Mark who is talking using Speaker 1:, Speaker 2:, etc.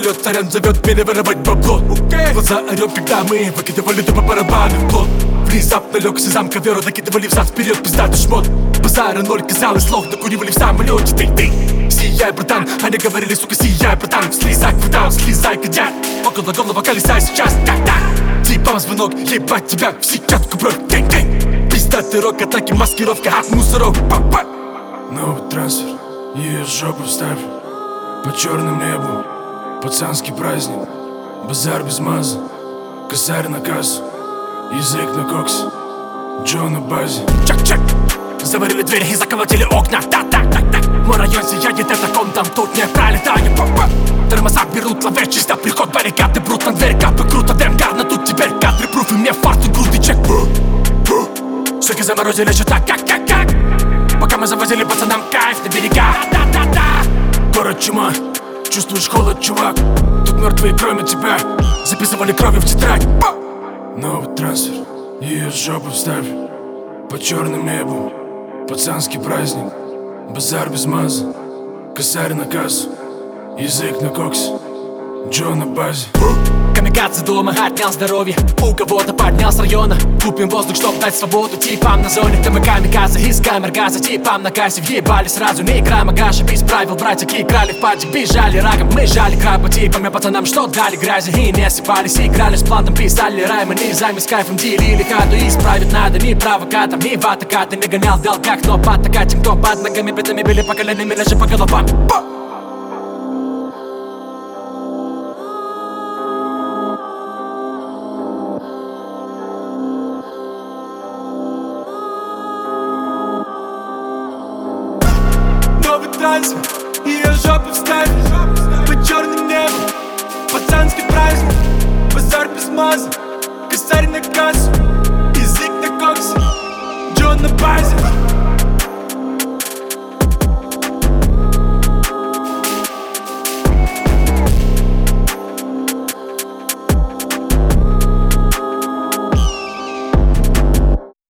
Speaker 1: самолет, сорян зовет меня воровать бабло. Глаза орёт, когда мы выкидывали тупо барабаны в плот. Внезапно лег сезам ковер, накидывали взад вперед пиздатый шмот. Базара ноль, казалось, слов накуривали в самолете. Ты, сияй, братан, они говорили, сука, сияй, братан. Слезай, куда, слезай, кадя. Около головного колеса сейчас, типа звонок, ебать тебя в сетчатку, бро. Пиздатый рок, атаки, маскировка от мусоров.
Speaker 2: Новый трансфер, ее жопу вставь. По черному небу, пацанский праздник. Базар без маза, косарь на кассу. Язык на коксе, Джо на базе.
Speaker 1: Чак-чак, заварили двери и заколотили окна. Так-так-так-так, мой район сияет, это ком, там тут не пролетаю. Тормоза берут, ловят чисто приход, баррикады брут на дверь. Капы круто, демгарно, тут теперь кадры, пруфы, мне фарту, груды, чек. Суки заморозили еще так, как. Пока мы завозили пацанам кайф на берега.
Speaker 2: Город чума, чувствуешь холод, чувак. Тут мертвые, кроме тебя, записывали кровью в тетрадь. Новый трансфер, ее жопу вставь. По черному небу, пацанский праздник. Базар без маза, косарь на кассу. Язык на коксе, Джо на базе.
Speaker 1: Камикадзе дома, отнял здоровье. У кого-то поднял с района. Купим воздух, чтоб дать свободу типам на зоне. Ты мы камикадзе из камер газа. Типам на кассе въебали сразу. Не грамма гаши, без правил братья крали в падик. Бежали раком, мы жали краба. Типами пацанам, что дали грязи. И не осыпались, играли с плантом. Писали раймы, нельзями с кайфом. Делили хаду, исправить надо. Ни провокатор, ни ватаката. Не гонял в долгах, но потакать им, кто под ногами. Битами били по коленям, лежи по головам.
Speaker 2: Ее жопу вставь. По черным небу, пацанский праздник. Базар без маза, косарь на кассу. Язык на коксе, Джо на базе.